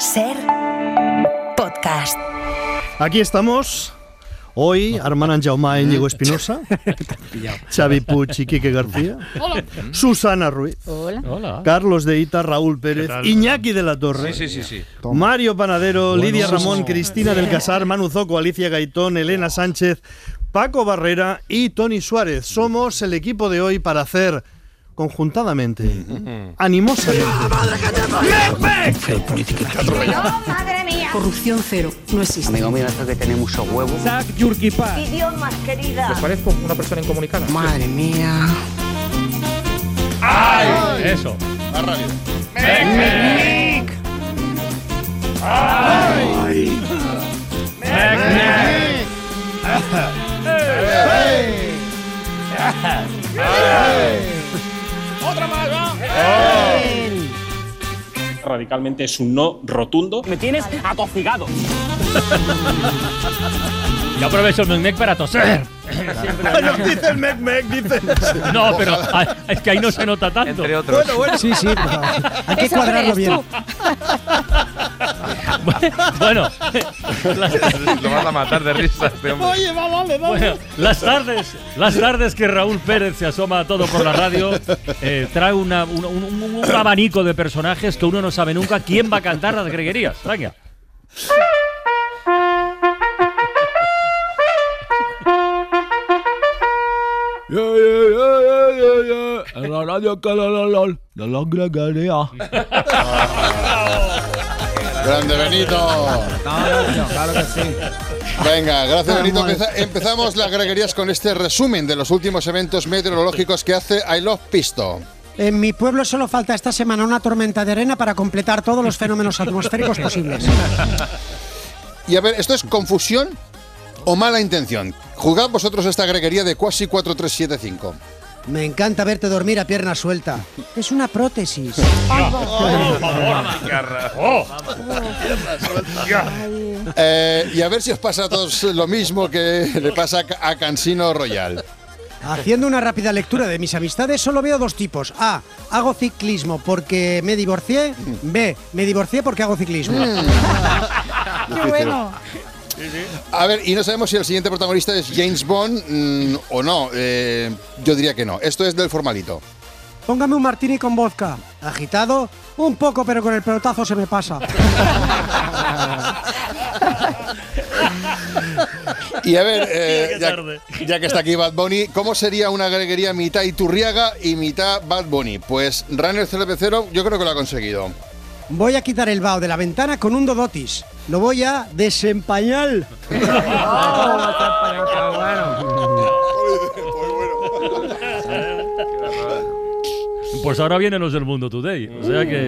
SER Podcast. Aquí estamos. Hoy, Armand Jaume y Íñigo Espinosa, Xavi Puig y Quique García, Susana Ruiz, Hola. Carlos de Ita, Raúl Pérez, Iñaki de la Torre, Sí. Mario Panadero, Lidia Ramón, Cristina del Casar, Manu Zoco, Alicia Gaitón, Elena Sánchez, Paco Barrera y Tony Suárez. Somos el equipo de hoy para hacer conjuntamente, animosamente. Madre mía. Corrupción cero, no existe. Amigo mío, esto que tiene mucho huevo. Idiomas, querida. ¿Les parezco una persona incomunicada? Madre mía. ¡Ay! Eso. Más rápido. ¡Otra más! Radicalmente es un no rotundo. Me tienes atosigado. Yo aprovecho el mec para toser. No dice el mec, dice. No, pero es que ahí no se nota tanto. Entre otros. Bueno. Sí, hay que cuadrarlo bien. Bueno, Lo vas a matar de risa este hombre. Oye, dale. bueno, las tardes que Raúl Pérez se asoma a todo por la radio, trae un abanico de personajes que uno no sabe nunca quién va a cantar las greguerías. Venga. En la radio que de la greguería. Grande Benito. Claro que sí. Venga, gracias Benito. Empezamos las greguerías con este resumen de los últimos eventos meteorológicos que hace I Love Pisto. En mi pueblo solo falta esta semana una tormenta de arena para completar todos los fenómenos atmosféricos posibles. Y a ver, ¿esto es confusión o mala intención? Juzgad vosotros esta greguería de Quasi 4375. Me encanta verte dormir a pierna suelta. Es una prótesis. Y a ver si os pasa a todos lo mismo que le pasa a Cansino Royal. Haciendo una rápida lectura de mis amistades, solo veo dos tipos. A. Hago ciclismo porque me divorcié. B. Me divorcié porque hago ciclismo. Qué bueno. A ver, y no sabemos si el siguiente protagonista es James Bond o no. Yo diría que no. Esto es del formalito. Póngame un martini con vodka. Agitado, un poco, pero con el pelotazo se me pasa. Y a ver, ya que está aquí Bad Bunny, ¿cómo sería una greguería mitad Iturriaga y mitad Bad Bunny? Pues Runner Cervecero yo creo que lo ha conseguido. Voy a quitar el vaho de la ventana con un Dodotis. Lo voy a desempañar. Pues ahora vienen los del Mundo Today. O sea que.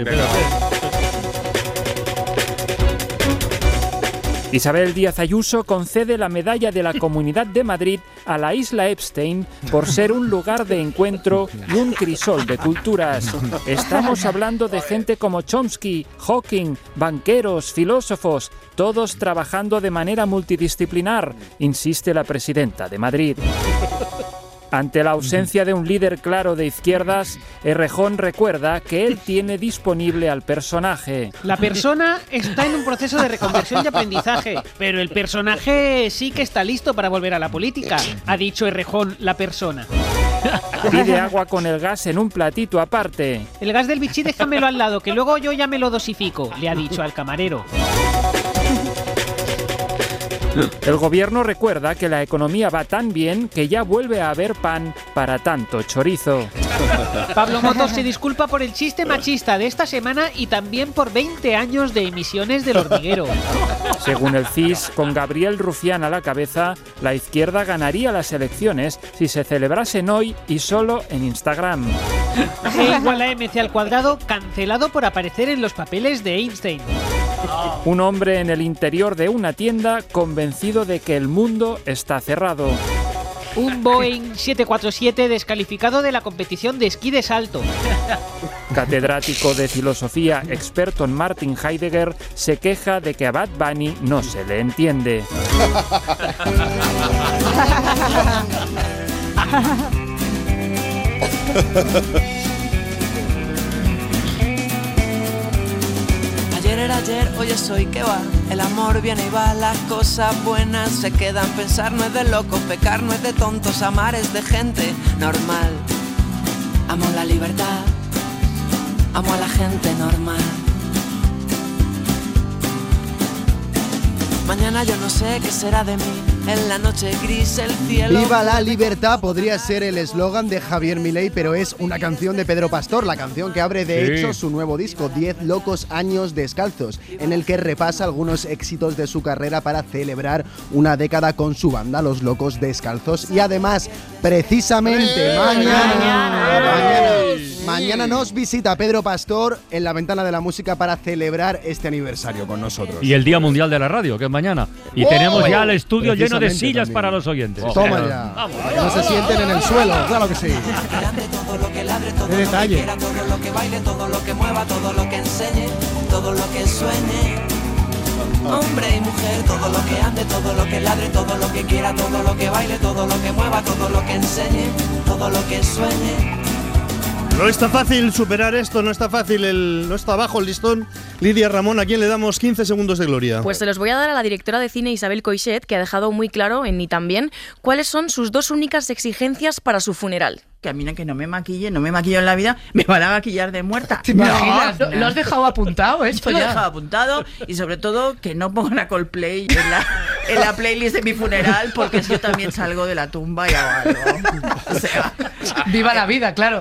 Isabel Díaz Ayuso concede la medalla de la Comunidad de Madrid a la isla Epstein por ser un lugar de encuentro y un crisol de culturas. Estamos hablando de gente como Chomsky, Hawking, banqueros, filósofos, todos trabajando de manera multidisciplinar, insiste la presidenta de Madrid. Ante la ausencia de un líder claro de izquierdas, Errejón recuerda que él tiene disponible al personaje. La persona está en un proceso de reconversión y aprendizaje, pero el personaje sí que está listo para volver a la política, ha dicho Errejón, la persona. Pide agua con el gas en un platito aparte. El gas del bichí déjamelo al lado, que luego yo ya me lo dosifico, le ha dicho al camarero. El gobierno recuerda que la economía va tan bien que ya vuelve a haber pan para tanto chorizo. Pablo Motos se disculpa por el chiste machista de esta semana y también por 20 años de emisiones del Hormiguero. Según el CIS, con Gabriel Rufián a la cabeza, la izquierda ganaría las elecciones si se celebrasen hoy y solo en Instagram. E igual a MC al cuadrado, cancelado por aparecer en los papeles de Einstein. Un hombre en el interior de una tienda convencido de que el mundo está cerrado. Un Boeing 747 descalificado de la competición de esquí de salto. Catedrático de filosofía, experto en Martin Heidegger, se queja de que a Bad Bunny no se le entiende. Ayer era ayer, hoy es hoy, ¿qué va? El amor viene y va, las cosas buenas se quedan. Pensar no es de locos, pecar no es de tontos, amar es de gente normal. Amo la libertad, amo a la gente normal. Mañana yo no sé qué será de mí, en la noche gris el cielo... Viva la libertad podría ser el eslogan de Javier Milei, pero es una canción de Pedro Pastor, la canción que abre de hecho su nuevo disco, 10 locos años descalzos, en el que repasa algunos éxitos de su carrera para celebrar una década con su banda, Los Locos Descalzos. Y además, precisamente mañana nos visita Pedro Pastor en la Ventana de la Música para celebrar este aniversario con nosotros. Y el Día Mundial de la Radio, que es mañana. Y tenemos ya el estudio lleno de sillas para los oyentes. Toma ya. Vamos, que no se sienten en el suelo, claro que sí. ¡Qué detalle! Todo lo que baile, todo lo que mueva, todo lo que enseñe, todo lo que sueñe. Hombre y mujer, todo lo que ande, todo lo que ladre, todo lo que quiera, todo lo que baile, todo lo que mueva, todo lo que enseñe, todo lo que sueñe. No está fácil superar esto, no está fácil, no está bajo el listón. Lidia Ramón, ¿a quién le damos 15 segundos de gloria? Pues se los voy a dar a la directora de cine Isabel Coixet, que ha dejado muy claro en Ni También cuáles son sus 2 únicas exigencias para su funeral. Que a mí que no me maquille en la vida, me van a maquillar de muerta. ¿Te imaginas? No. Lo has dejado apuntado esto ya. Lo he ya. dejado apuntado y sobre todo que no pongan a Coldplay en la playlist de mi funeral, porque yo también salgo de la tumba y hago algo. O sea, viva la vida, claro.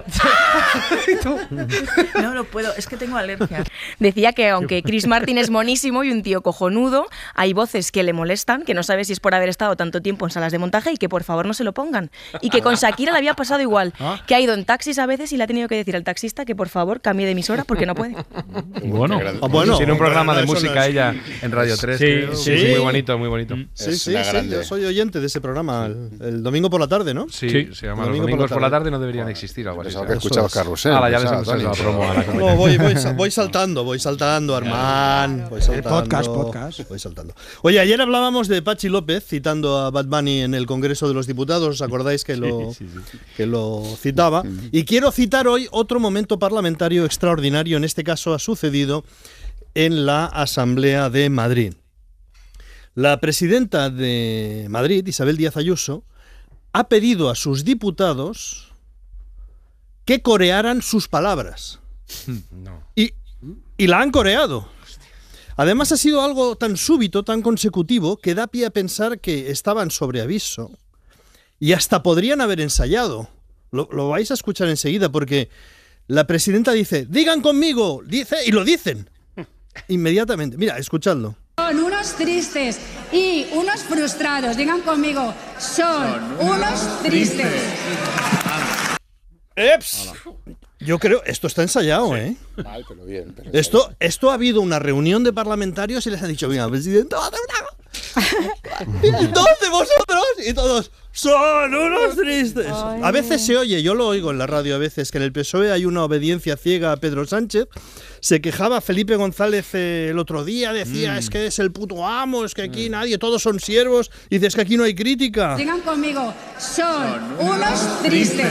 No puedo, es que tengo alergia. Decía que aunque Chris Martin es monísimo y un tío cojonudo, hay voces que le molestan, que no sabe si es por haber estado tanto tiempo en salas de montaje y que por favor no se lo pongan. Y que con Shakira le había pasado igual, que ha ido en taxis a veces y le ha tenido que decir al taxista que por favor cambie de emisora porque no puede. Bueno, tiene un programa de música ella en Radio 3. Sí, muy bonito, muy bonito. Sí, yo soy oyente de ese programa el domingo por la tarde, ¿no? Sí, se llama Los domingos por la tarde no deberían existir, algo así. Eso que he escuchado Carrusel. Ya les hemos hecho la promo a la no, voy saltando, Armán. Podcast. Voy saltando. Oye, ayer hablábamos de Pachi López citando a Bad Bunny en el Congreso de los Diputados, ¿os acordáis que lo citaba? Y quiero citar hoy otro momento parlamentario extraordinario, en este caso ha sucedido en la Asamblea de Madrid. La presidenta de Madrid, Isabel Díaz Ayuso, ha pedido a sus diputados que corearan sus palabras. Y la han coreado. Además ha sido algo tan súbito, tan consecutivo, que da pie a pensar que estaban sobre aviso y hasta podrían haber ensayado. Lo vais a escuchar enseguida, porque la presidenta dice, digan conmigo, y lo dicen inmediatamente. Mira, escuchadlo. Son unos tristes y unos frustrados. Digan conmigo, son unos tristes. ¡Eps! Yo creo, esto está ensayado, ¿eh? Mal, pero bien. Esto ha habido una reunión de parlamentarios y les han dicho, mira, presidente, ¿dónde vosotros? Y todos, son unos tristes. A veces se oye, yo lo oigo en la radio a veces, que en el PSOE hay una obediencia ciega a Pedro Sánchez. Se quejaba Felipe González el otro día, decía, es que es el puto amo, es que aquí nadie, todos son siervos. Y dice, es que aquí no hay crítica. Digan conmigo, son unos tristes.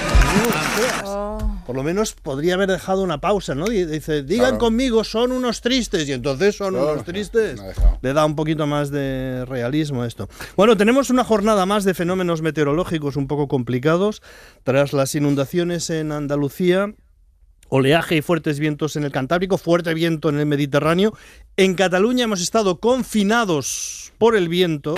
Por lo menos podría haber dejado una pausa, ¿no? Dice, digan conmigo, son unos tristes. Y entonces son unos tristes. Le da un poquito más de realismo a esto. Bueno, tenemos una jornada más de fenómenos meteorológicos un poco complicados. Tras las inundaciones en Andalucía, oleaje y fuertes vientos en el Cantábrico, fuerte viento en el Mediterráneo. En Cataluña hemos estado confinados por el viento.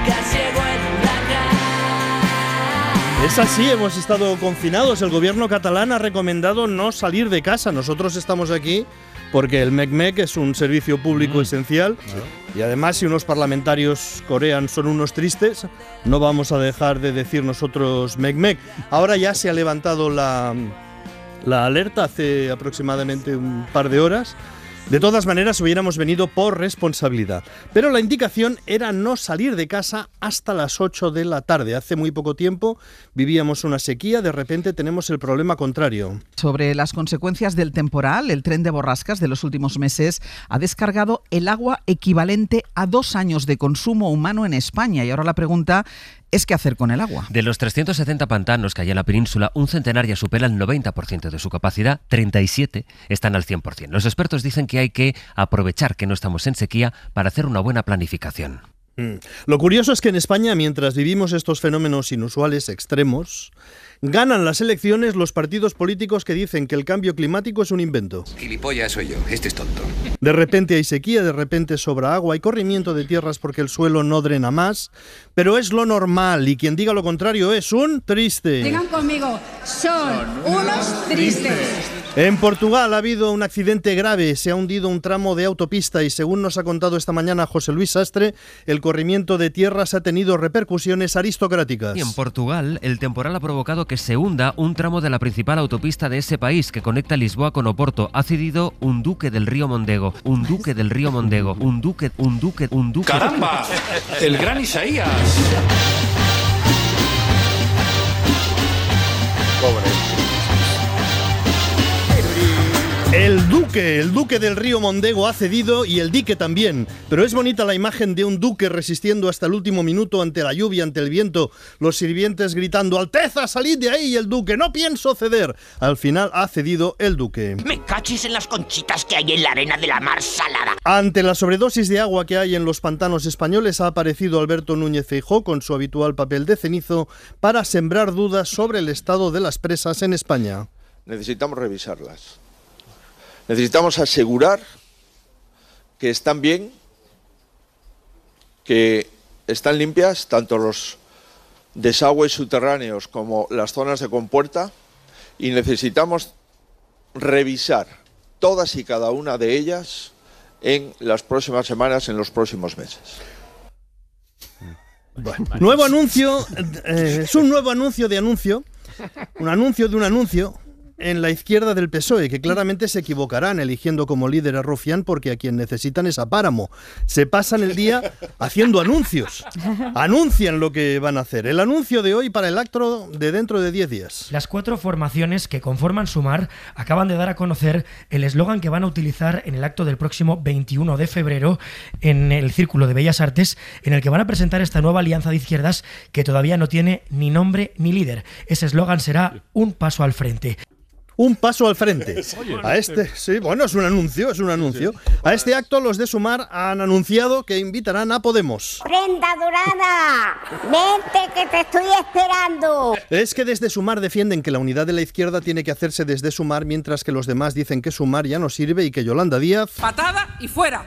Es así, hemos estado confinados. El gobierno catalán ha recomendado no salir de casa. Nosotros estamos aquí porque el MECMEC es un servicio público esencial. Y además, si unos parlamentarios corean son unos tristes, no vamos a dejar de decir nosotros MECMEC. Ahora ya se ha levantado la alerta hace aproximadamente un par de horas. De todas maneras, hubiéramos venido por responsabilidad. Pero la indicación era no salir de casa hasta las 8 de la tarde. Hace muy poco tiempo vivíamos una sequía, de repente tenemos el problema contrario. Sobre las consecuencias del temporal, el tren de borrascas de los últimos meses ha descargado el agua equivalente a 2 años de consumo humano en España. Y ahora la pregunta es qué hacer con el agua. De los 370 pantanos que hay en la península, un centenar ya supera el 90% de su capacidad, 37 están al 100%. Los expertos dicen que hay que aprovechar que no estamos en sequía para hacer una buena planificación. Lo curioso es que en España, mientras vivimos estos fenómenos inusuales, extremos, ganan las elecciones los partidos políticos que dicen que el cambio climático es un invento. Gilipollas soy yo, este es tonto. De repente hay sequía, de repente sobra agua, hay corrimiento de tierras porque el suelo no drena más, pero es lo normal y quien diga lo contrario es un triste. Digan conmigo, son unos tristes. En Portugal ha habido un accidente grave, se ha hundido un tramo de autopista y según nos ha contado esta mañana José Luis Sastre, el corrimiento de tierras ha tenido repercusiones aristocráticas. Y en Portugal, el temporal ha provocado que se hunda un tramo de la principal autopista de ese país que conecta Lisboa con Oporto. Ha cedido un duque del río Mondego, un duque del río Mondego, un duque. ¡Caramba! El gran Isaías. Pobre. El duque del río Mondego ha cedido y el dique también, pero es bonita la imagen de un duque resistiendo hasta el último minuto ante la lluvia, ante el viento, los sirvientes gritando «Alteza, salid de ahí!» y el duque «No pienso ceder». Al final ha cedido el duque. Me cachis en las conchitas que hay en la arena de la mar salada. Ante la sobredosis de agua que hay en los pantanos españoles ha aparecido Alberto Núñez Feijóo con su habitual papel de cenizo para sembrar dudas sobre el estado de las presas en España. Necesitamos revisarlas. Necesitamos asegurar que están bien, que están limpias, tanto los desagües subterráneos como las zonas de compuerta, y necesitamos revisar todas y cada una de ellas en las próximas semanas, en los próximos meses. Bueno, nuevo anuncio, es un nuevo anuncio de anuncio, un anuncio de un anuncio en la izquierda del PSOE, que claramente se equivocarán eligiendo como líder a Rufián porque a quien necesitan es a Páramo. Se pasan el día haciendo anuncios. Anuncian lo que van a hacer. El anuncio de hoy para el acto de dentro de 10 días. Las 4 formaciones que conforman Sumar acaban de dar a conocer el eslogan que van a utilizar en el acto del próximo 21 de febrero en el Círculo de Bellas Artes, en el que van a presentar esta nueva alianza de izquierdas que todavía no tiene ni nombre ni líder. Ese eslogan será un paso al frente. Un paso al frente. A este, sí, bueno, es un anuncio. A este acto los de Sumar han anunciado que invitarán a Podemos. Brenda Durana, vente que te estoy esperando. Es que desde Sumar defienden que la unidad de la izquierda tiene que hacerse desde Sumar, mientras que los demás dicen que Sumar ya no sirve y que Yolanda Díaz... ¡Patada y fuera!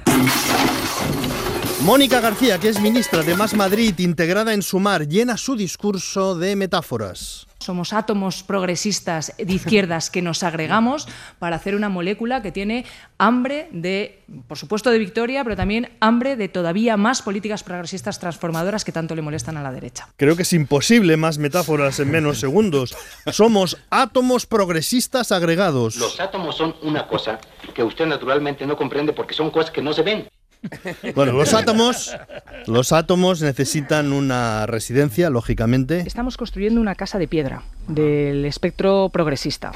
Mónica García, que es ministra de Más Madrid, integrada en Sumar, llena su discurso de metáforas. Somos átomos progresistas de izquierdas que nos agregamos para hacer una molécula que tiene hambre de, por supuesto, de victoria, pero también hambre de todavía más políticas progresistas transformadoras que tanto le molestan a la derecha. Creo que es imposible más metáforas en menos segundos. Somos átomos progresistas agregados. Los átomos son una cosa que usted naturalmente no comprende porque son cosas que no se ven. Bueno, los átomos necesitan una residencia, lógicamente. Estamos construyendo una casa de piedra del espectro progresista.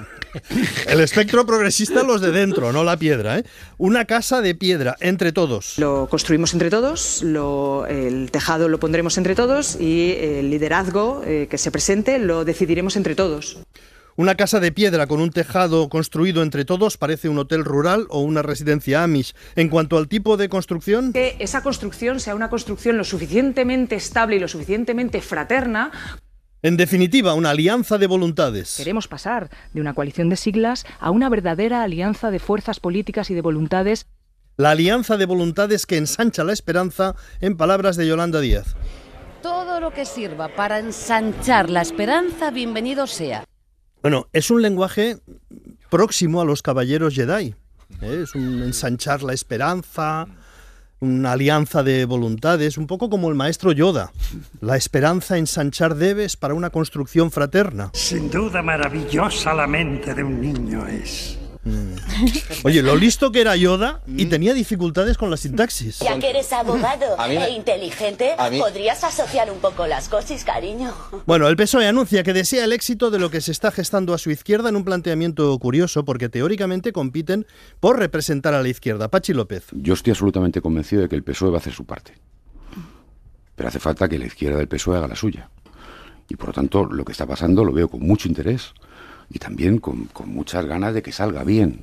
El espectro progresista, los de dentro, no la piedra, ¿eh? Una casa de piedra, entre todos. Lo construimos entre todos, el tejado lo pondremos entre todos y el liderazgo que se presente lo decidiremos entre todos. Una casa de piedra con un tejado construido entre todos parece un hotel rural o una residencia Amish. En cuanto al tipo de construcción... Que esa construcción sea una construcción lo suficientemente estable y lo suficientemente fraterna. En definitiva, una alianza de voluntades. Queremos pasar de una coalición de siglas a una verdadera alianza de fuerzas políticas y de voluntades. La alianza de voluntades que ensancha la esperanza, en palabras de Yolanda Díaz. Todo lo que sirva para ensanchar la esperanza, bienvenido sea. Bueno, es un lenguaje próximo a los caballeros Jedi. Es un ensanchar la esperanza, una alianza de voluntades, un poco como el maestro Yoda. La esperanza ensanchar debes para una construcción fraterna. Sin duda maravillosa la mente de un niño es. Oye, lo listo que era Yoda y tenía dificultades con la sintaxis. Ya que eres abogado e inteligente, podrías asociar un poco las cosas, cariño. Bueno, el PSOE anuncia que desea el éxito de lo que se está gestando a su izquierda en un planteamiento curioso, porque teóricamente compiten por representar a la izquierda. Pachi López. Yo estoy absolutamente convencido de que el PSOE va a hacer su parte. pero hace falta que la izquierda del PSOE haga la suya. Y por lo tanto, lo que está pasando lo veo con mucho interés y también con muchas ganas de que salga bien.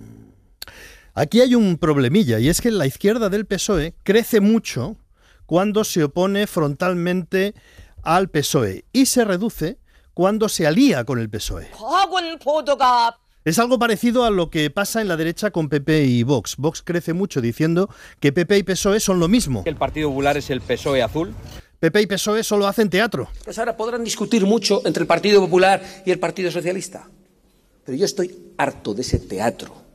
Aquí hay un problemilla, y es que la izquierda del PSOE crece mucho cuando se opone frontalmente al PSOE y se reduce cuando se alía con el PSOE. Es algo parecido a lo que pasa en la derecha con PP y Vox. Vox crece mucho diciendo que PP y PSOE son lo mismo. ¿El Partido Popular es el PSOE azul? PP y PSOE solo hacen teatro. Pues ahora podrán discutir mucho entre el Partido Popular y el Partido Socialista. Pero yo estoy harto de ese teatro.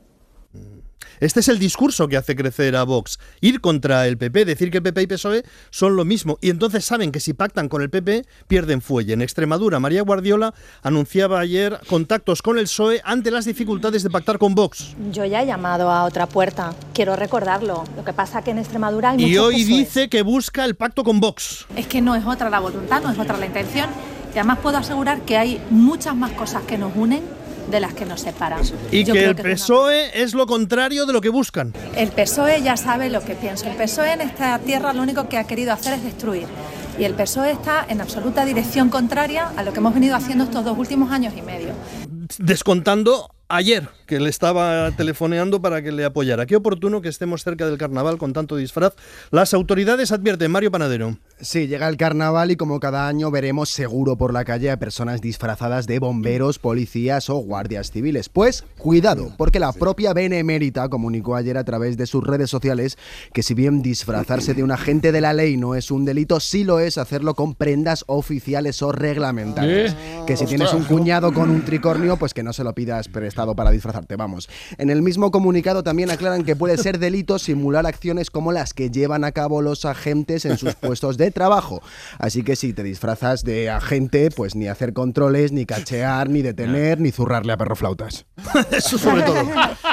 Este es el discurso que hace crecer a Vox. Ir contra el PP, decir que PP y PSOE son lo mismo. Y entonces saben que si pactan con el PP, pierden fuelle. En Extremadura, María Guardiola anunciaba ayer contactos con el PSOE ante las dificultades de pactar con Vox. Yo ya he llamado a otra puerta. Quiero recordarlo. Lo que pasa es que en Extremadura hay muchos Y hoy PSOEs. Dice que busca el pacto con Vox. Es que no es otra la voluntad, no es otra la intención. Y además puedo asegurar que hay muchas más cosas que nos unen de las que nos separan. Y Yo que creo el que PSOE es lo contrario de lo que buscan. El PSOE ya sabe lo que pienso. El PSOE en esta tierra lo único que ha querido hacer es destruir. Y el PSOE está en absoluta dirección contraria a lo que hemos venido haciendo estos 2 últimos años y medio. Descontando ayer, que le estaba telefoneando para que le apoyara. Qué oportuno que estemos cerca del carnaval con tanto disfraz. Las autoridades advierten, Mario Panadero. Sí, llega el carnaval y como cada año veremos seguro por la calle a personas disfrazadas de bomberos, policías o guardias civiles. Pues cuidado, porque la propia Benemérita comunicó ayer a través de sus redes sociales que si bien disfrazarse de un agente de la ley no es un delito, sí lo es hacerlo con prendas oficiales o reglamentarias. Que si tienes un cuñado con un tricornio, pues que no se lo pidas prestado para disfrazarte, vamos. En el mismo comunicado también aclaran que puede ser delito simular acciones como las que llevan a cabo los agentes en sus puestos de trabajo. Así que si te disfrazas de agente, pues ni hacer controles, ni cachear, ni detener, ni zurrarle a perroflautas. Eso sobre todo.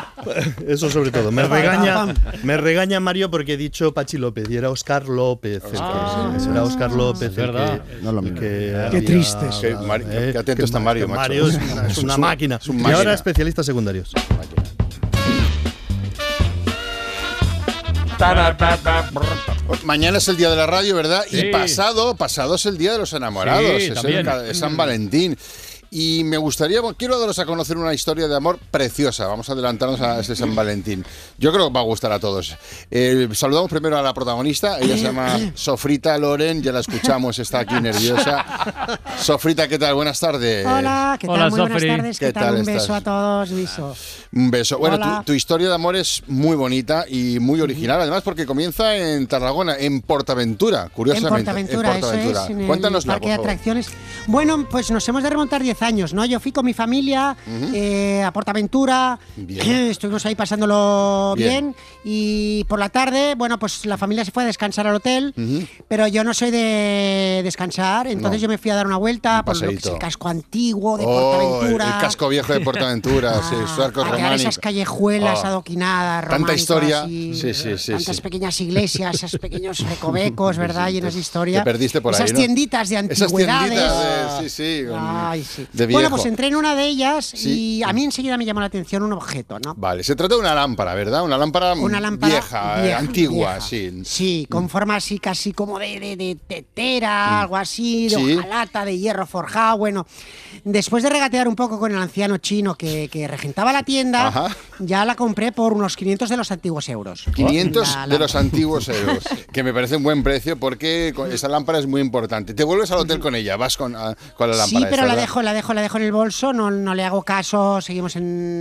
Eso sobre todo. Me regaña Mario porque he dicho Pachi López y era Óscar López. Era Óscar López. Es verdad. No lo mismo. Qué tristes. Qué atento está Mario, macho. Mario es una máquina. Y ahora especialistas secundarios. Mañana es el día de la radio, ¿verdad? Sí. Y pasado es el día de los enamorados, Sí, es también. el San Valentín. Y me gustaría, quiero daros a conocer una historia de amor preciosa. Vamos a adelantarnos a ese San Valentín. Yo creo que va a gustar a todos. Saludamos primero a la protagonista. Ella se llama Sofrita Loren. Ya la escuchamos, está aquí nerviosa. Sofrita, ¿qué tal? Buenas tardes. Hola, ¿qué tal? Hola, Muy buenas Sofri. tardes. ¿Qué ¿Qué tal? tal Un estás? beso a todos, beso. Un beso. Bueno, Hola. tu historia de amor es muy bonita y muy original, además porque comienza en Tarragona, en Portaventura, curiosamente. En Portaventura, eso es, en Cuéntanosla, el parque por de favor. atracciones. Bueno, pues nos hemos de remontar 10 años, ¿no? Yo fui con mi familia a Portaventura, estuvimos ahí pasándolo bien. Y por la tarde, bueno, pues la familia se fue a descansar al hotel, pero yo no soy de descansar, entonces No. yo me fui a dar una vuelta por lo que es paseíto. el casco antiguo de Oh, Portaventura. el casco viejo de Portaventura, sí, sus arcos A quedar románicos. esas callejuelas Oh. adoquinadas, Tanta románicas, historia. y Sí, tantas sí. pequeñas iglesias, esos pequeños recovecos, ¿verdad? Llenos de historia. Te perdiste por ahí, Esas ¿no? tienditas de Esas antigüedades. tienditas sí. Ay, sí. De viejo. Bueno, pues entré en una de ellas Sí. y a mí enseguida me llamó la atención un objeto, ¿no? Vale, se trata de una lámpara, ¿verdad? Una lámpara Vieja, antigua, vieja. sí. Sí, con forma así casi como de tetera, algo así, de Sí. hojalata, de hierro forjado. Bueno, después de regatear un poco con el anciano chino que regentaba la tienda, Ajá. ya la compré por unos 500 de los antiguos euros. 500 La de los lámpara. antiguos euros, que me parece un buen precio porque esa lámpara es muy importante. Te vuelves al hotel con ella, vas con la lámpara. Sí, pero esta, la ¿verdad? dejo en el bolso, no le hago caso, seguimos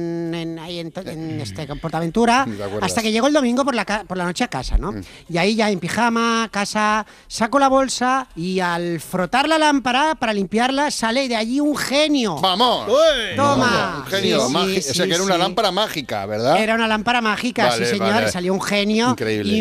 ahí en Portaventura, ¿Te acuerdas? hasta que llegó el domingo por la noche a casa, ¿no? Y ahí ya en pijama, casa, saco la bolsa y al frotar la lámpara para limpiarla sale de allí un genio. ¡Vamos! ¡Toma! Un genio Sí, mágico. sí, o sea, que era una sí. lámpara mágica, ¿verdad? Era una lámpara mágica, Vale, sí señor, vale. salió un genio. Increíble.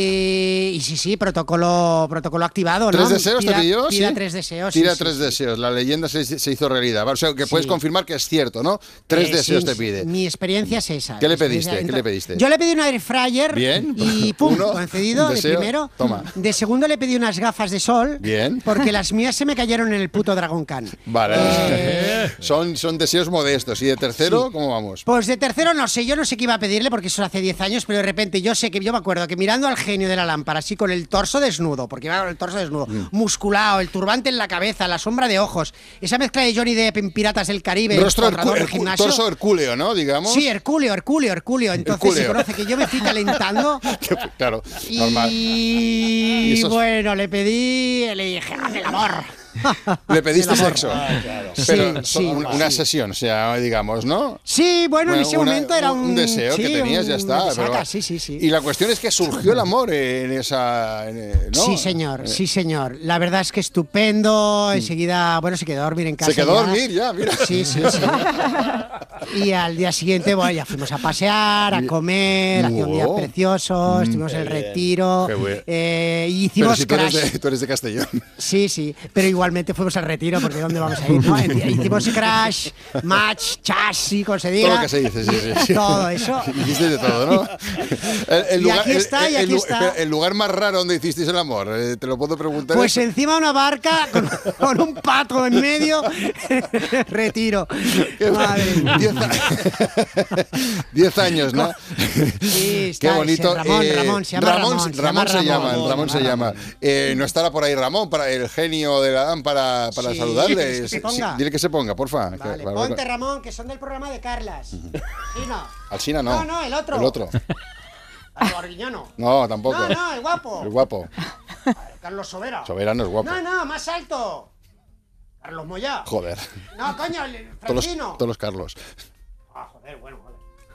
Y sí, protocolo activado, ¿no? ¿Tres deseos te pidió? Pida ¿Sí? 3 deseos. Tira sí, 3 sí. deseos. La leyenda se hizo realidad. vida. O sea, que puedes confirmar que es cierto, ¿no? 3 deseos te pide. Mi experiencia es esa. ¿Qué le pediste? Yo le pedí un air fryer. Bien. Y pum, concedido de primero. Toma. De segundo le pedí unas gafas de sol. Bien. Porque las mías se me cayeron en el puto Dragon Khan. Vale. Son deseos modestos. ¿Y de tercero, cómo vamos? Pues de tercero no sé, yo no sé qué iba a pedirle porque eso hace 10 años, pero de repente yo me acuerdo que mirando al genio de la lámpara, así con el torso desnudo, porque iba con el torso desnudo, musculado, el turbante en la cabeza, la sombra de ojos, esa mezcla de Johnny Depp en Piratas del Caribe, torso hercúleo, ¿no? Digamos. Sí, hercúleo. Entonces se conoce que yo me fui calentando. Claro, normal. Y bueno, le dije, haz el amor. Le pediste sexo. Claro. Pero una sesión, o sea, digamos, ¿no? Sí, bueno, en ese momento era un deseo que tenías, ya está. Pero, sí. Y la cuestión es que surgió el amor en esa... ¿no? Sí, señor. La verdad es que estupendo. Enseguida, se quedó a dormir en casa. Se quedó a dormir ya, mira. Sí. Y al día siguiente, ya fuimos a pasear, a comer, hacía un día precioso, estuvimos en el retiro. Hicimos pero tú eres de Castellón. Sí, pero igualmente fuimos al retiro, porque ¿dónde vamos a ir? ¿No? Hicimos crash, match, chasis, como se diga. Todo lo que se dice, sí. Todo eso. Hiciste de todo, ¿no? Aquí está. El lugar más raro donde hicisteis el amor, ¿te lo puedo preguntar? Pues encima de una barca con un pato en medio. Retiro. Madre. 10 años, ¿no? Sí, qué bonito. Ramón se llama. No estará por ahí Ramón, para el genio de la Dan para saludarle. Dile que se ponga, porfa. Vale, ponte, Ramón, que son del programa de Carlas. Sí, no. Alsina no. No, el otro. El otro. Arguiñano. No, tampoco. No, el guapo. El guapo. Carlos Sobera. Sobera no es guapo. No, más alto. Carlos Moyá. Joder. No, coño, el Francino. Todos los Carlos. Joder, bueno, vale.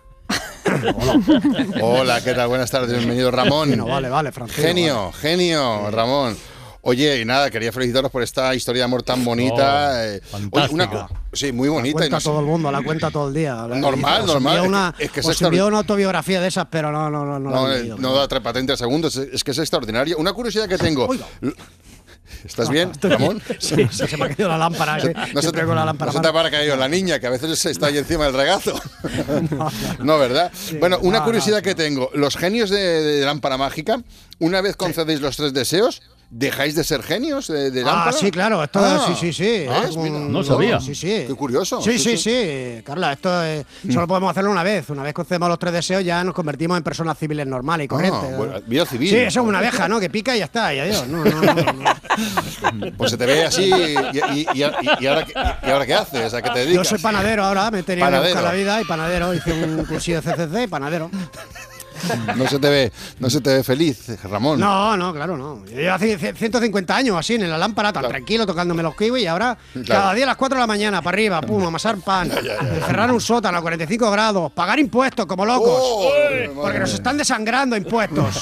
Hola, ¿qué tal? Buenas tardes, bienvenido Ramón. Vale, Francino. Genio, Ramón. Oye, y nada, quería felicitaros por esta historia de amor tan bonita. Fantástica. Sí, muy bonita. La cuenta todo el mundo, la cuenta todo el día. Normal. Os envió una autobiografía de esas, pero no da patente a segundos. Es que es extraordinaria. Una curiosidad que tengo. Oiga. ¿Estás bien, Ramón? Sí, se me ha caído la lámpara. No se te habrá caído la niña, que a veces está ahí encima del regazo. No, ¿verdad? Sí, bueno, una curiosidad que tengo. Los genios de lámpara mágica, una vez concedéis los 3 deseos, ¿dejáis de ser genios de lámpara? Sí, claro. Esto sí. No sabía. Sí. Qué curioso. Sí. Carla, esto solo podemos hacerlo una vez. Una vez concedemos los 3 deseos ya nos convertimos en personas civiles normales y corrientes. Vida civil. Sí, eso es una abeja, ¿no? Que pica y ya está, y adiós. No. Pues se te ve así y ahora ¿qué haces? ¿A qué te dedicas? Yo soy panadero ahora, me he tenido que buscar la vida y panadero. Hice un cursillo de CCC y panadero. No se te ve feliz, Ramón. No, claro, no. Yo hace 150 años así en la lámpara, tan tranquilo, tocándome los kiwis, y ahora cada día a las 4 de la mañana, para arriba, pum, amasar pan, cerrar un sótano a 45 grados, pagar impuestos como locos, porque nos están desangrando impuestos.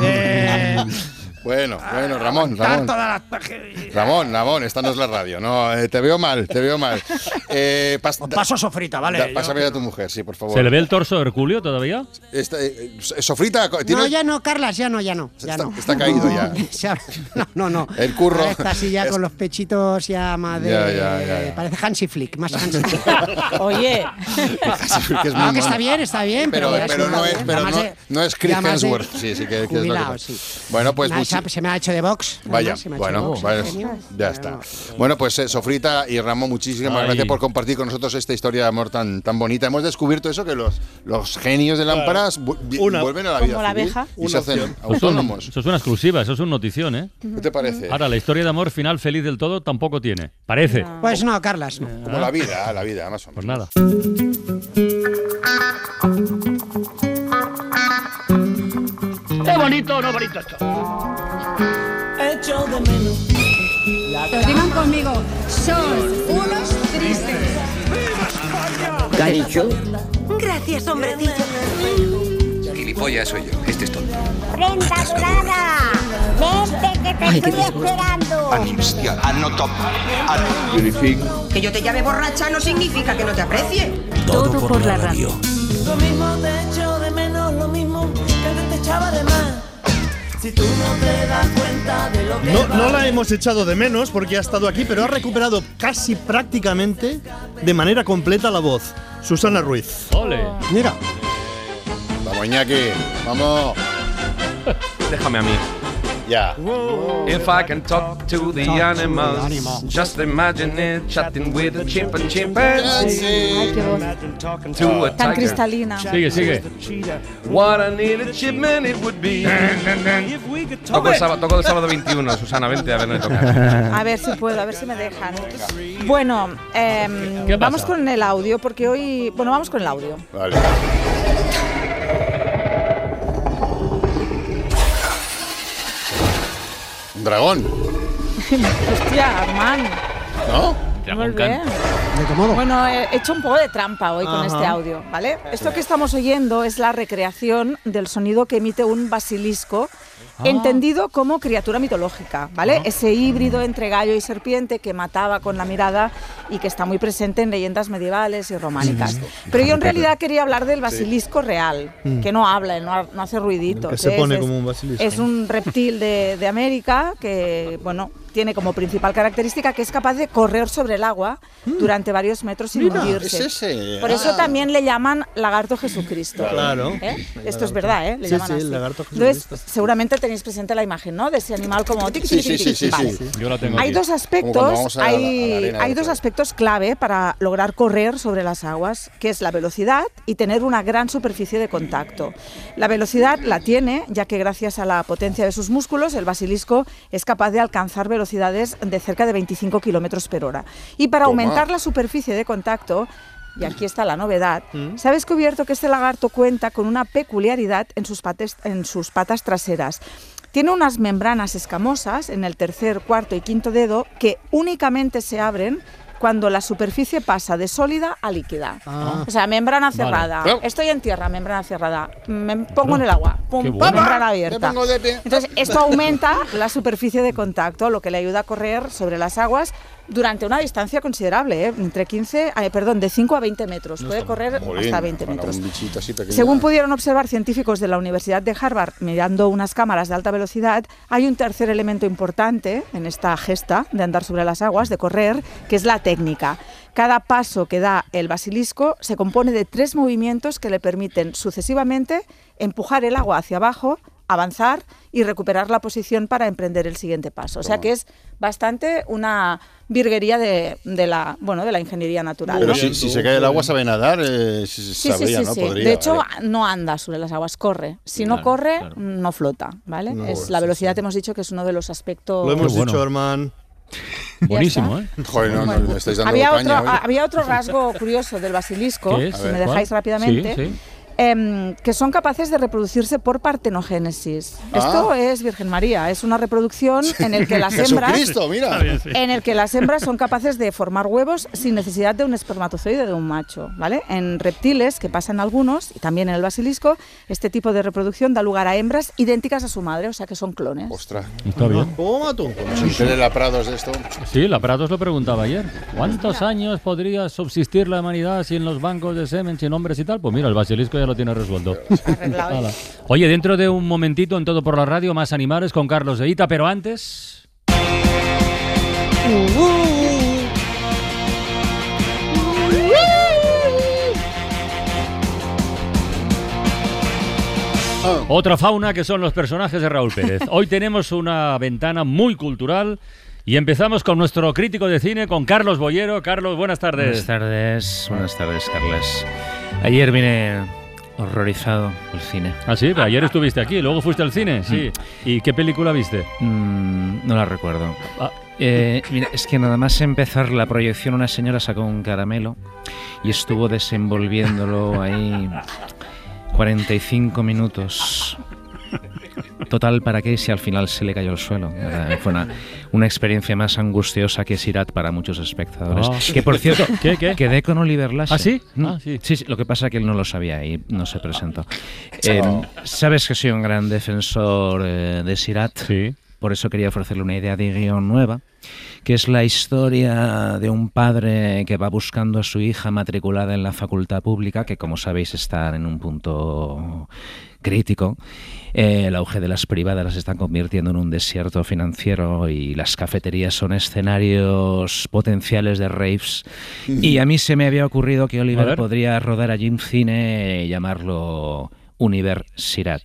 Bueno, Ramón, esta no es la radio. No, te veo mal. Paso a Sofrita, ¿vale? Pásame a tu mujer, sí, por favor. ¿Se le ve el torso de Herculio todavía? Sofrita, no, ya no, Carlas, ya no. Está caído ya. No. El curro. Está así ya con los pechitos ya más de... Ya. Parece Hansi Flick, más Hansi Flick. Oye. Que está bien, pero no es Chris Hemsworth. Sí, que es lo que... Sí. Bueno, pues... Se me ha hecho de box. Vaya, ya está. Bueno, pues Sofrita y Ramón, muchísimas gracias por compartir con nosotros esta historia de amor tan bonita. Hemos descubierto eso, que los genios de lámparas vuelven a la vida como la abeja. Y se hacen autónomos. Eso es una exclusiva, eso es una notición, ¿eh? ¿Qué te parece? Ahora, la historia de amor final feliz del todo tampoco tiene. Parece. No. Pues no, Carlas, no. Como la vida, más o menos. Pues nada. ¡Qué bonito, no bonito esto! Echo de menos. Lo digan conmigo, son unos tristes. ¿Qué ha dicho? Gracias, hombrecillo. Gilipollas soy yo, este es tonto. Brenda Durana, vente que te estoy esperando. Animstial, anotop, Que yo te llame borracha no significa que no te aprecie. Todo por la radio. Lo mismo te echo de menos, lo mismo que antes te echaba de más. Si tú no te das cuenta. No la hemos echado de menos porque ha estado aquí, pero ha recuperado casi prácticamente de manera completa la voz. Susana Ruiz. ¡Ole! Mira. Vamos, Iñaki. Vamos. Déjame a mí. Ya. If I can talk to the animals, just imagine it chatting with a chimpanzee. Ay, qué voz. To a Tan tiger. cristalina. Sigue. What a needed shipment it would be. Toco el sábado 21, Susana, vente a verme tocar. A ver si puedo, a ver si me dejan. Bueno, vamos con el audio, porque hoy... Bueno, vamos con el audio. Vale. Un dragón. Hostia, Armand. ¿No? Muy bien. Bueno, he hecho un poco de trampa hoy con este audio, ¿vale? Esto que estamos oyendo es la recreación del sonido que emite un basilisco, entendido como criatura mitológica, ¿vale? Ese híbrido entre gallo y serpiente que mataba con la mirada y que está muy presente en leyendas medievales y románicas. Pero yo en realidad quería hablar del basilisco real, que no habla, no hace ruiditos. Que se pone como un basilisco. Es un reptil de América que, bueno, tiene como principal característica que es capaz de correr sobre el agua durante varios metros sin hundirse. Es ese. Por eso también le llaman lagarto Jesucristo. Claro. Esto es verdad, ¿eh? Le llaman así. el lagarto Jesucristo. Entonces, seguramente tenéis presente la imagen, ¿no? De ese animal como tic, Sí, tic, tic, sí, tic. Vale. Yo la tengo Hay aquí. dos Como aspectos, cuando vamos a la arena hay de dos playa. aspectos clave para lograr correr sobre las aguas, que es la velocidad y tener una gran superficie de contacto. La velocidad la tiene, ya que gracias a la potencia de sus músculos, el basilisco es capaz de alcanzar velocidades de cerca de 25 kilómetros por hora. Y para aumentar la superficie de contacto, y aquí está la novedad, se ha descubierto que este lagarto cuenta con una peculiaridad en sus patas traseras. Tiene unas membranas escamosas en el tercer, cuarto y quinto dedo que únicamente se abren cuando la superficie pasa de sólida a líquida. O sea, membrana cerrada. Vale. Estoy en tierra, membrana cerrada. Me pongo en el agua. Pum, Qué bueno. membrana abierta. Me pongo de pie. Entonces, esto aumenta la superficie de contacto, lo que le ayuda a correr sobre las aguas durante una distancia considerable, entre de 5 a 20 metros. Puede correr Jolín, hasta 20 para metros. un bichito así pequeño. Según pudieron observar científicos de la Universidad de Harvard mirando unas cámaras de alta velocidad, hay un tercer elemento importante en esta gesta de andar sobre las aguas, de correr, que es la técnica. Cada paso que da el basilisco se compone de 3 movimientos que le permiten sucesivamente empujar el agua hacia abajo, avanzar y recuperar la posición para emprender el siguiente paso. O sea que es bastante una virguería de la ingeniería natural. Pero ¿no? si se cae el agua, sabe nadar, sabría, ¿no? Sí. Podría, De hecho, vale. no anda sobre las aguas, corre. Si no corre, no flota, ¿vale? No, es la velocidad, hemos dicho que es uno de los aspectos... Lo hemos dicho, Armand. Buenísimo, ¿eh? Joder, no, Bueno, me estáis dando había caña. otro, había otro rasgo curioso del basilisco, ¿Qué es? si A me ver, dejáis ¿cuál? rápidamente, Sí. que son capaces de reproducirse por partenogénesis. Esto es Virgen María, es una reproducción en el que las hembras... Jesucristo, mira. En el que las hembras son capaces de formar huevos sin necesidad de un espermatozoide de un macho, ¿vale? En reptiles, que pasan algunos, y también en el basilisco, este tipo de reproducción da lugar a hembras idénticas a su madre, o sea que son clones. Ostras. Está bien. Toma tú. Tele la Prados de esto. Sí, la Prados lo preguntaba ayer. ¿Cuántos años podría subsistir la humanidad sin los bancos de semen, sin hombres y tal? Pues mira, el basilisco ya lo tiene resuelto. Arreglado. Hala. Oye, dentro de un momentito en Todo por la Radio, más animales con Carlos de Ita, pero antes... Otra fauna que son los personajes de Raúl Pérez. Hoy tenemos una ventana muy cultural y empezamos con nuestro crítico de cine, con Carlos Boyero. Carlos, buenas tardes. Buenas tardes, Carles. Ayer vine horrorizado al cine. Ah, sí, pero ayer estuviste aquí, luego fuiste al cine, sí. ¿Y qué película viste? No la recuerdo. Mira, es que nada más empezar la proyección una señora sacó un caramelo y estuvo desenvolviéndolo ahí 45 minutos. Total, ¿para qué si al final se le cayó al suelo? Fue una experiencia más angustiosa que Sirat para muchos espectadores. Que por cierto, ¿Qué? quedé con Oliver Lasse. ¿Ah, sí? Sí, lo que pasa es que él no lo sabía y no se presentó. Sabes que soy un gran defensor de Sirat. Sí. Por eso quería ofrecerle una idea de guión nueva, que es la historia de un padre que va buscando a su hija matriculada en la facultad pública, que como sabéis está en un punto crítico. El auge de las privadas las están convirtiendo en un desierto financiero y las cafeterías son escenarios potenciales de raves. Y a mí se me había ocurrido que Oliver podría rodar allí un cine y llamarlo Universitat.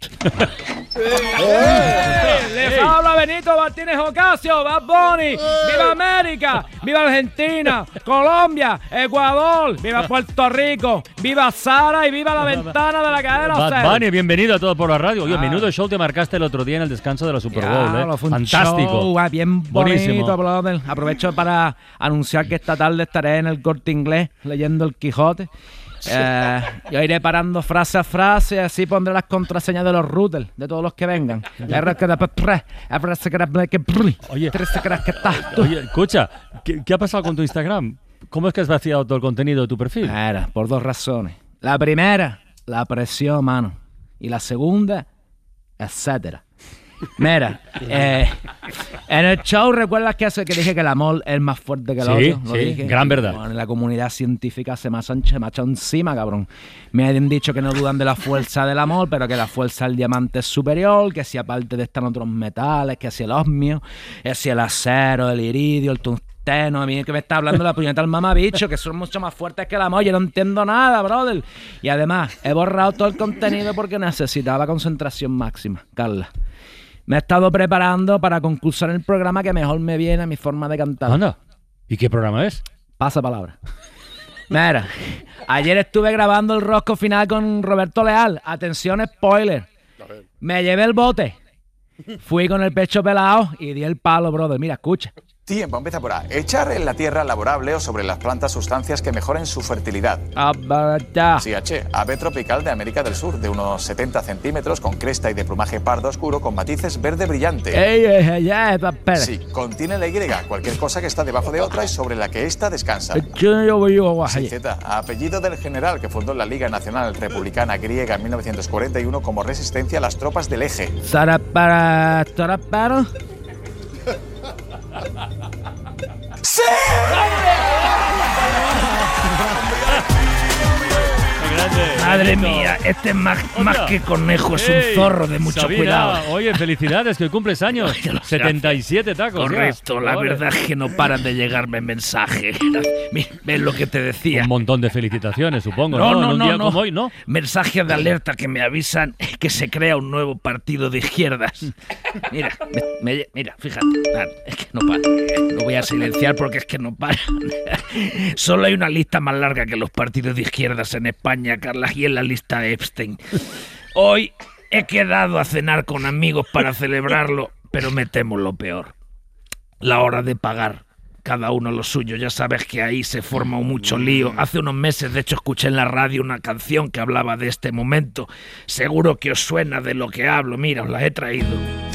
Les habla Benito Martínez Ocasio, Bad Bunny, ¡viva América! ¡Viva Argentina! ¡Colombia! ¡Ecuador! ¡Viva Puerto Rico! ¡Viva Sara y viva la ventana de la cadena! Bad Bunny, bienvenido a Todo por la Radio. Oye, menudo show te marcaste el otro día en el descanso de la Super Bowl, fue un fantástico. Show, bien buenísimo. bonito, brother. Aprovecho para anunciar que esta tarde estaré en el Corte Inglés leyendo El Quijote. Yo iré parando frase a frase, así pondré las contraseñas de los routers, de todos los que vengan. Oye, escucha, ¿qué ha pasado con tu Instagram? ¿Cómo es que has vaciado todo el contenido de tu perfil? Por 2 razones. La primera, la presión, mano. Y la segunda, etcétera. Mira, en el show, ¿recuerdas que dije que el amor es más fuerte que el odio? Lo dije. Gran verdad. Bueno, la comunidad científica se me ha echado encima, cabrón. Me han dicho que no dudan de la fuerza del amor, pero que la fuerza del diamante es superior, que si aparte de están otros metales, que si el osmio, que si el acero, el iridio, el tungsteno, a mí que me está hablando la puñeta del mamabicho, que son mucho más fuertes que el amor. Yo no entiendo nada, brother. Y además, he borrado todo el contenido porque necesitaba concentración máxima, Carla. Me he estado preparando para concursar en el programa que mejor me viene a mi forma de cantar. Anda. ¿Y qué programa es? Pasa palabra. Mira, ayer estuve grabando el rosco final con Roberto Leal. Atención, spoiler. Me llevé el bote. Fui con el pecho pelado y di el palo, brother. Mira, escucha. Tiempo, empieza por A. Echar en la tierra laborable o sobre las plantas sustancias que mejoren su fertilidad. Sí, H. Ave tropical de América del Sur, de unos 70 centímetros, con cresta y de plumaje pardo oscuro, con matices verde brillante. Espera. Sí, contiene la Y, cualquier cosa que está debajo de otra y sobre la que ésta descansa. Sí, Z. Apellido del general que fundó la Liga Nacional Republicana Griega en 1941 como resistencia a las tropas del Eje. ¡Sí! Madre mía, este es más que conejo, es un zorro de mucho cuidado. Oye, felicidades, que hoy cumples años. 77 tacos. Correcto, la verdad es que no paran de llegarme mensajes. ¿Ves lo que te decía? Un montón de felicitaciones, supongo, ¿no? En un día como hoy, ¿no? Mensajes de alerta que me avisan que se crea un nuevo partido de izquierdas. Mira, fíjate. Es que no para. Lo voy a silenciar porque es que no para. Solo hay una lista más larga que los partidos de izquierdas en España, Carla, y en la lista Epstein. Hoy he quedado a cenar con amigos para celebrarlo, pero me temo lo peor. La hora de pagar. Cada uno lo suyo, ya sabes que ahí se forma mucho lío. Hace unos meses, de hecho, escuché en la radio una canción que hablaba de este momento. Seguro que os suena de lo que hablo. Mira, os la he traído.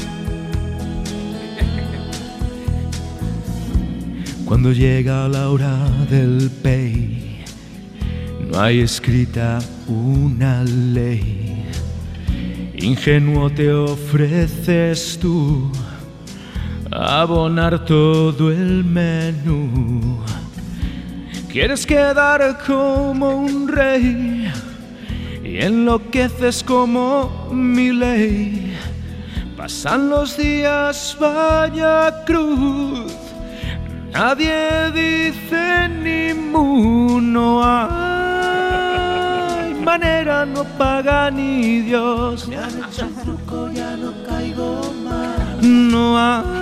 Cuando llega la hora del pay, no hay escrita una ley. Ingenuo te ofreces tú abonar todo el menú. Quieres quedar como un rey y enloqueces como mi ley. Pasan los días, vaya cruz. Nadie dice ni mu, no hay manera, no paga ni Dios. Me han hecho un truco, ya no caigo más. No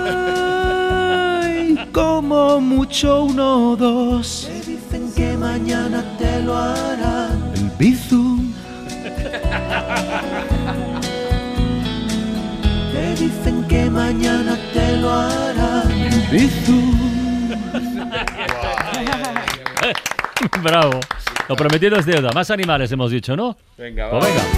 hay como mucho 1 o 2. Te dicen que mañana te lo harán. El Bizum. Te dicen que mañana te lo harán. El Bizum. Bravo. Lo prometido es deuda. Más animales hemos dicho, ¿no? Venga, pues venga.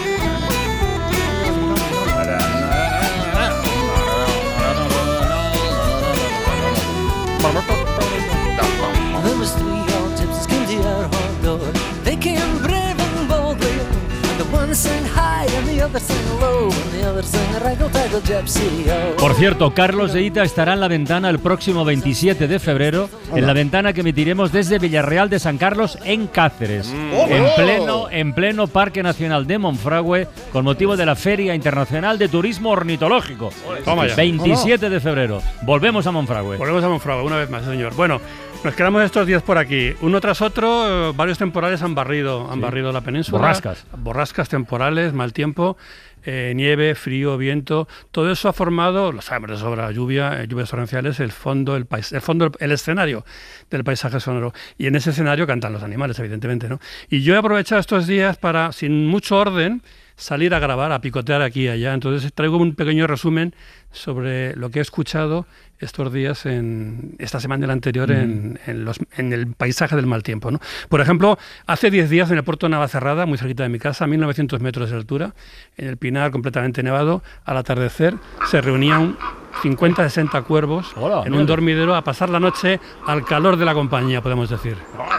There was 3 old gypsies came to our hard door. They came brave and boldly, and the one sang high and the other sang low, and the Por cierto, Carlos de Ita estará en La Ventana el próximo 27 de febrero, en La Ventana que emitiremos desde Villarreal de San Carlos en Cáceres, en pleno Parque Nacional de Monfragüe, con motivo de la Feria Internacional de Turismo Ornitológico. Toma ya. 27 de febrero. Volvemos a Monfragüe. Volvemos a Monfragüe, una vez más, señor. Bueno, nos quedamos estos días por aquí. Uno tras otro, varios temporales han barrido la península. Borrascas temporales, mal tiempo. Nieve, frío, viento, todo eso ha formado, lo sabemos de sobra, lluvias torrenciales, el escenario del paisaje sonoro. Y en ese escenario cantan los animales, evidentemente, ¿no? Y yo he aprovechado estos días para, sin mucho orden, salir a grabar, a picotear aquí y allá. Entonces traigo un pequeño resumen sobre lo que he escuchado estos días, esta semana y la anterior, en el paisaje del mal tiempo, ¿no? Por ejemplo, hace 10 días en el puerto de Navacerrada, muy cerquita de mi casa, a 1900 metros de altura, en el Pinar completamente nevado, al atardecer se reunían 50-60 cuervos en un dormidero a pasar la noche al calor de la compañía, podemos decir.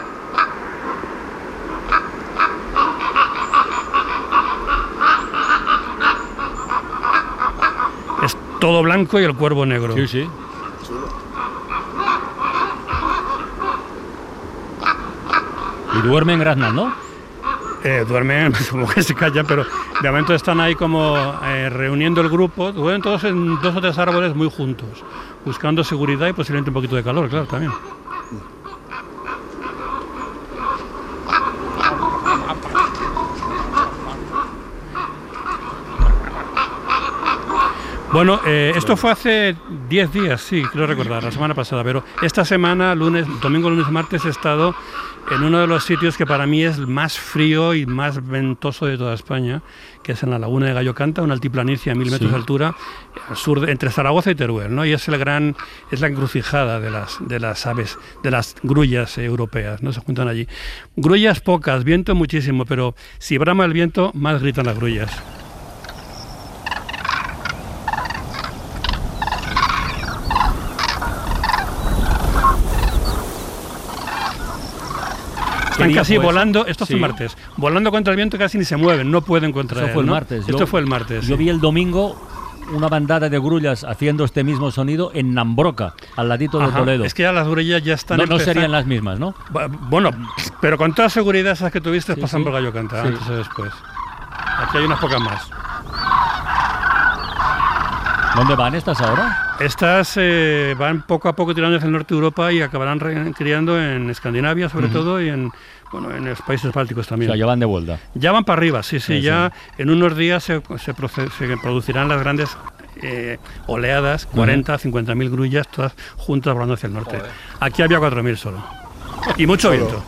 Es todo blanco y el cuervo negro. Sí, sí. Y duermen graznando, ¿no? Duermen, como que se callan, pero de momento están ahí como reuniendo el grupo. Duermen todos en 2 o 3 árboles muy juntos, buscando seguridad y posiblemente un poquito de calor, claro, también. Bueno, esto fue hace 10 días, sí, creo recordar, la semana pasada, pero esta semana, domingo, lunes y martes, he estado en uno de los sitios que para mí es el más frío y más ventoso de toda España, que es en la laguna de Gallo Canta, una altiplanicie a 1000 metros de altura, al sur, entre Zaragoza y Teruel, ¿no? Y es la encrucijada de las aves, de las grullas europeas, ¿no? Se juntan allí. Grullas pocas, viento muchísimo, pero si brama el viento, más gritan las grullas. Están casi volando, esto fue el martes, volando contra el viento, casi ni se mueven, no pueden contra él. Eso fue el martes. Esto fue el martes. Yo vi el domingo una bandada de grullas haciendo este mismo sonido en Nambroca, al ladito de Toledo. Es que ya las grullas ya están no serían las mismas, ¿no? Bueno, pero con toda seguridad esas que tuviste pasan por Gallo Canta, antes o después. Aquí hay unas pocas más. ¿Dónde van estas ahora? Estas van poco a poco tirando hacia el norte de Europa y acabarán criando en Escandinavia, sobre todo, y en los países bálticos también. O sea, ya van de vuelta. Ya van para arriba, sí. Ya en unos días se producirán las grandes oleadas, 40, 50.000 grullas, todas juntas volando hacia el norte. Joder. Aquí había 4.000 solo. Y mucho viento.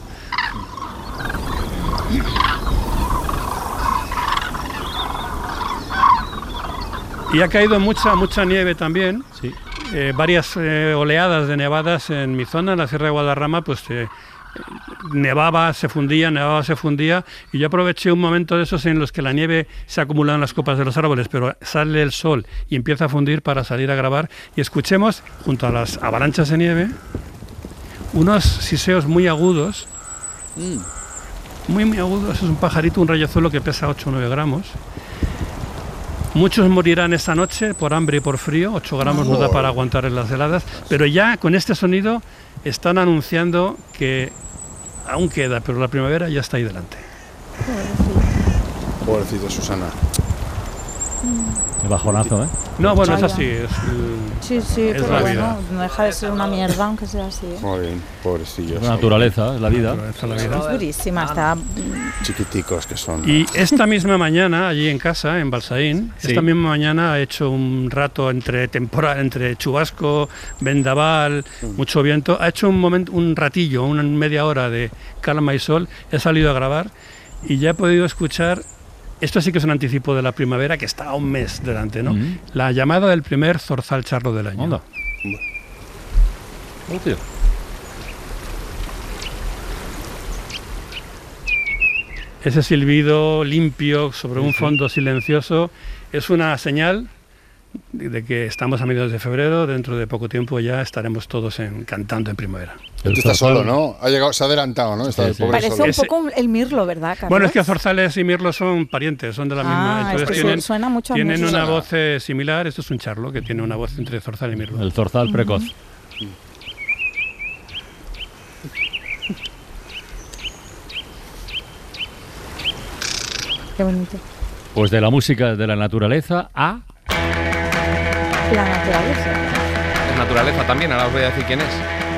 Y ha caído mucha nieve también, varias oleadas de nevadas en mi zona, en la Sierra de Guadarrama, pues nevaba, se fundía, y yo aproveché un momento de esos en los que la nieve se acumula en las copas de los árboles, pero sale el sol y empieza a fundir para salir a grabar, y escuchemos, junto a las avalanchas de nieve, unos siseos muy agudos, muy agudos. Es un pajarito, un rayazuelo que pesa 8 o 9 gramos. Muchos morirán esta noche por hambre y por frío, 8 gramos no da para aguantar en las heladas, pero ya con este sonido están anunciando que aún queda, pero la primavera ya está ahí delante. Pobrecito Susana. El bajonazo, ¿eh? No, bueno, es así. Sí, pero bueno, no deja de ser una mierda, aunque sea así. Muy bien, pobrecillos. La naturaleza, es la vida. Es durísima, está... Chiquiticos que son. Y esta misma mañana, allí en casa, en Balsaín, esta misma mañana he hecho un rato entre chubasco, vendaval, mucho viento. Ha hecho un ratillo, una media hora de calma y sol. He salido a grabar y ya he podido escuchar. Esto sí que es un anticipo de la primavera que está a un mes delante, ¿no? La llamada del primer zorzal charro del año. Onda. Ese silbido limpio sobre un fondo silencioso es una señal de que estamos a mediados de febrero, dentro de poco tiempo ya estaremos todos cantando en primavera. Tú estás solo, ¿no? Se ha adelantado, ¿no? Está el pobre Parece solo. un poco el mirlo, ¿verdad, Carlos? Bueno, es que Zorzales y mirlo son parientes, son de la misma. Entonces es que suena mucho a tienen mirlo. una voz similar. Esto es un charlo que tiene una voz entre Zorzal y mirlo. El zorzal precoz. Qué bonito. Pues de la música de la naturaleza a... La naturaleza. Es naturaleza también, ahora os voy a decir quién es.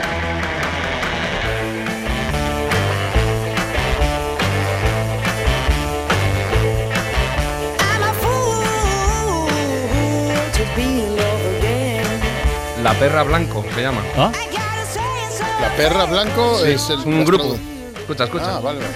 La Perra Blanco se llama. ¿Ah? La Perra Blanco Sí, es un grupo. Escucha, escucha. Ah, vale.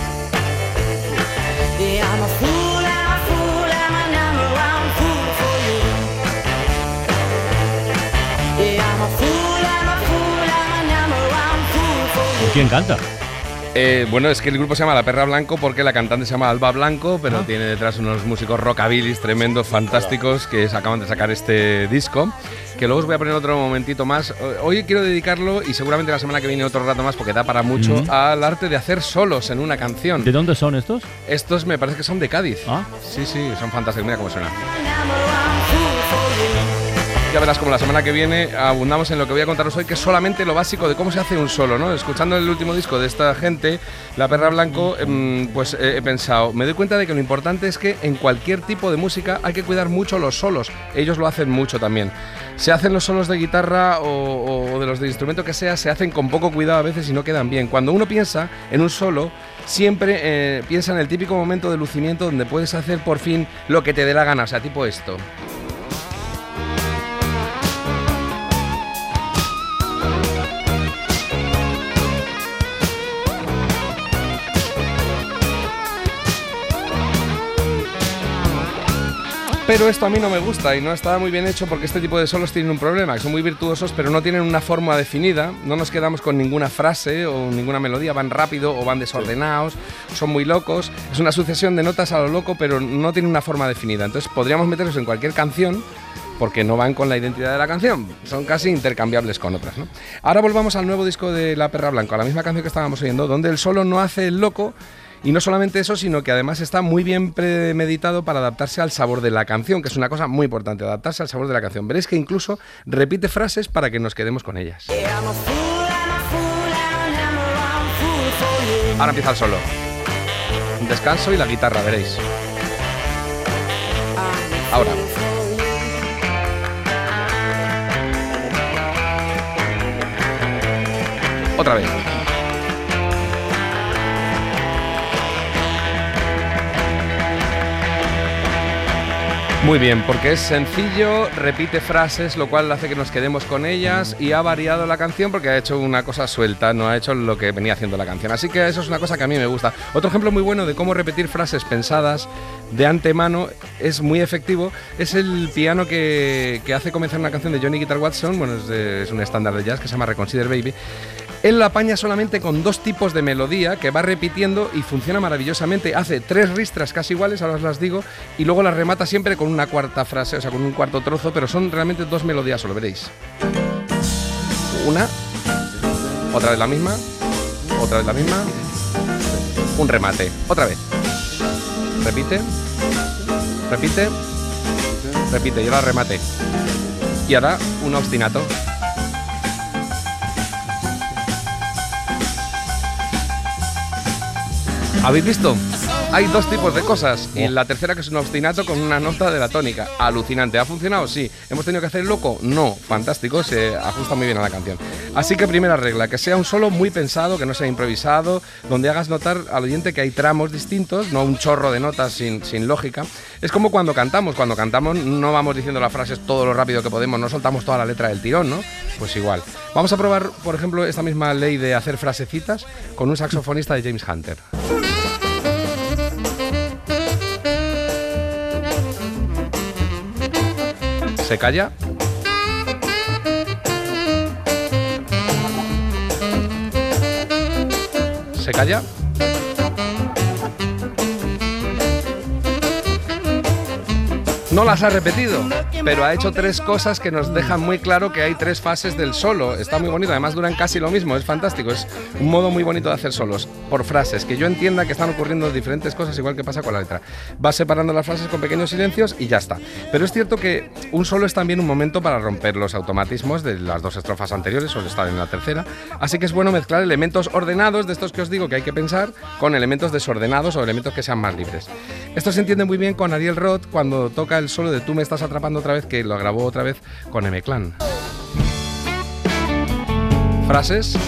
¿Quién canta? Bueno, es que el grupo se llama La Perra Blanco porque la cantante se llama Alba Blanco, pero tiene detrás unos músicos rockabilis tremendos, fantásticos, que acaban de sacar este disco, que luego os voy a poner otro momentito más. Hoy quiero dedicarlo, y seguramente la semana que viene otro rato más, porque da para mucho, al arte de hacer solos en una canción. ¿De dónde son estos? Estos me parece que son de Cádiz. ¿Ah? Sí, sí, son fantásticos, mira cómo suena. Ya verás como la semana que viene abundamos en lo que voy a contaros hoy, que es solamente lo básico de cómo se hace un solo, ¿no? Escuchando el último disco de esta gente, La Perra Blanco, pues he pensado, me doy cuenta de que lo importante es que en cualquier tipo de música hay que cuidar mucho los solos. Ellos lo hacen mucho también. Se hacen los solos de guitarra o de los de instrumento que sea, se hacen con poco cuidado a veces y no quedan bien. Cuando uno piensa en un solo, siempre piensa en el típico momento de lucimiento donde puedes hacer por fin lo que te dé la gana, o sea, tipo esto. Pero esto a mí no me gusta y no está muy bien hecho porque este tipo de solos tienen un problema, que son muy virtuosos pero no tienen una forma definida, no nos quedamos con ninguna frase o ninguna melodía, van rápido o van desordenados, son muy locos, es una sucesión de notas a lo loco pero no tiene una forma definida, entonces podríamos meterlos en cualquier canción porque no van con la identidad de la canción, son casi intercambiables con otras, ¿no? Ahora volvamos al nuevo disco de La Perra Blanco, a la misma canción que estábamos oyendo, donde el solo no hace el loco. Y no solamente eso, sino que además está muy bien premeditado para adaptarse al sabor de la canción, que es una cosa muy importante, adaptarse al sabor de la canción. Veréis que incluso repite frases para que nos quedemos con ellas. Ahora empieza el solo. Un descanso y la guitarra, veréis. Ahora. Otra vez. Muy bien, porque es sencillo, repite frases, lo cual hace que nos quedemos con ellas y ha variado la canción porque ha hecho una cosa suelta, no ha hecho lo que venía haciendo la canción. Así que eso es una cosa que a mí me gusta. Otro ejemplo muy bueno de cómo repetir frases pensadas de antemano es muy efectivo, es el piano que hace comenzar una canción de Johnny Guitar Watson, bueno, es un estándar de jazz que se llama Reconsider Baby. Él la apaña solamente con dos tipos de melodía que va repitiendo y funciona maravillosamente. Hace 3 ristras casi iguales, ahora os las digo, y luego las remata siempre con una cuarta frase, o sea, con un cuarto trozo, pero son realmente 2 melodías, lo veréis. Una, otra vez la misma, otra vez la misma, un remate, otra vez. Repite, repite, repite, y ahora remate. Y ahora un ostinato. ¿Habéis visto? Hay 2 tipos de cosas y la tercera que es un ostinato con una nota de la tónica. Alucinante. ¿Ha funcionado? Sí. ¿Hemos tenido que hacer el loco? No. Fantástico. Se ajusta muy bien a la canción. Así que primera regla, que sea un solo muy pensado, que no sea improvisado, donde hagas notar al oyente que hay tramos distintos, no un chorro de notas sin lógica. Es como cuando cantamos. Cuando cantamos no vamos diciendo las frases todo lo rápido que podemos, no soltamos toda la letra del tirón, ¿no? Pues igual. Vamos a probar, por ejemplo, esta misma ley de hacer frasecitas con un saxofonista de James Hunter. Se calla. Se calla. No las ha repetido. pero ha hecho 3 cosas que nos dejan muy claro que hay 3 fases del solo. Está muy bonito, además duran casi lo mismo, es fantástico, es un modo muy bonito de hacer solos, por frases, que yo entienda que están ocurriendo diferentes cosas, igual que pasa con la letra. Vas separando las frases con pequeños silencios y ya está. Pero es cierto que un solo es también un momento para romper los automatismos de las 2 estrofas anteriores, suele estar en la tercera, así que es bueno mezclar elementos ordenados, de estos que os digo que hay que pensar, con elementos desordenados o elementos que sean más libres. Esto se entiende muy bien con Ariel Roth cuando toca el solo de Tú me estás atrapando otra vez, que lo grabó otra vez con M-Clan. Frases.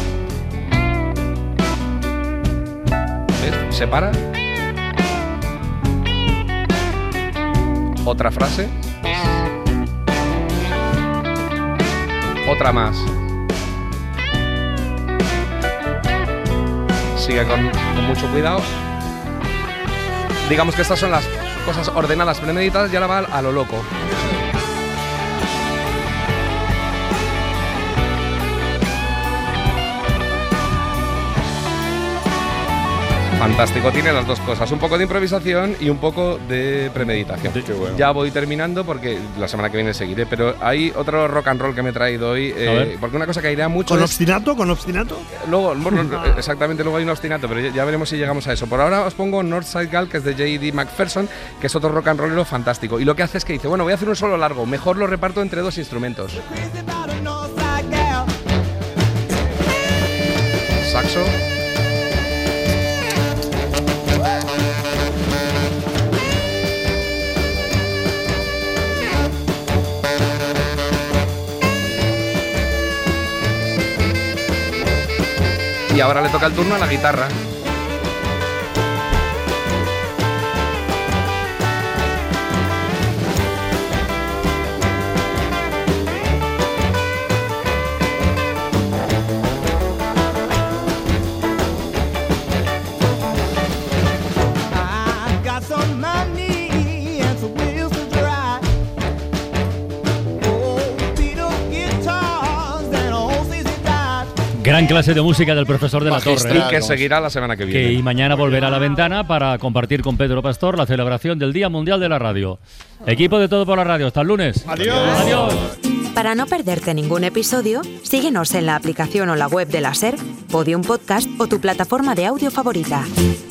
¿Ves? Separa. Otra frase. Otra más. Sigue con mucho cuidado. Digamos que estas son las cosas ordenadas, premeditadas, y ahora va a lo loco. Fantástico, tiene las 2 cosas, un poco de improvisación y un poco de premeditación. Qué bueno. Ya voy terminando porque la semana que viene seguiré, pero hay otro rock and roll que me he traído hoy, porque una cosa que airea mucho ¿Con obstinato? ¿Con obstinato? Luego, bueno, exactamente, luego hay un obstinato, pero ya veremos si llegamos a eso. Por ahora os pongo Northside Gal, que es de J.D. McPherson, que es otro rock and rollero fantástico. Y lo que hace es que dice, bueno, voy a hacer un solo largo, mejor lo reparto entre 2 instrumentos. Saxo. Y ahora le toca el turno a la guitarra. Gran clase de música del profesor de la Torre. Y que seguirá la semana que viene. Y mañana volverá a La Ventana para compartir con Pedro Pastor la celebración del Día Mundial de la Radio. Equipo de Todo por la Radio, hasta el lunes. Adiós. Adiós. Para no perderte ningún episodio, síguenos en la aplicación o la web de la SER, Podium Podcast o tu plataforma de audio favorita.